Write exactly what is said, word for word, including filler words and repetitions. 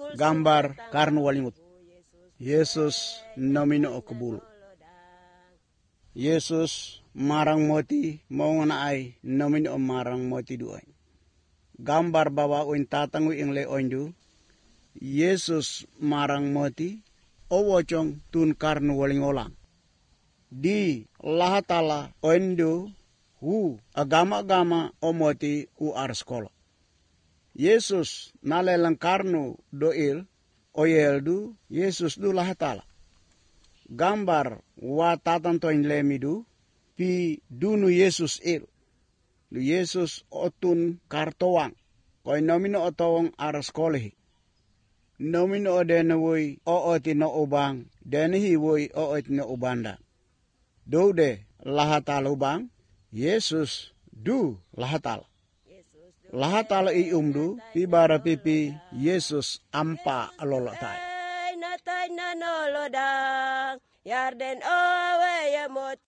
gambar karnu walimut. Yesus nomino o kebulu. Yesus marang moti mau nganaay nomino o marang moti duay. Gambar bawa uin tatangwi ing le ondu. Yesus marang moti o wocong tun karnu walingolang. Di lahatala ondu hu agama-agama o moti u arskolo. Yesus nalelang karnu doil o yeldu Yesus du lahatala. Gambar wa tatantoin lemidu pi dunu Yesus il. Lu Yesus otun kartowang koy nomino otowang araskolehi. Nomino o denawoi o oti no ubang denihi woi o oti no ubanda. Doude lahatala ubang Yesus du lahatala. Lahatala i umdu pi bara pipi Yesus ampa alolotai. Natay na nolodang yarden owe yamot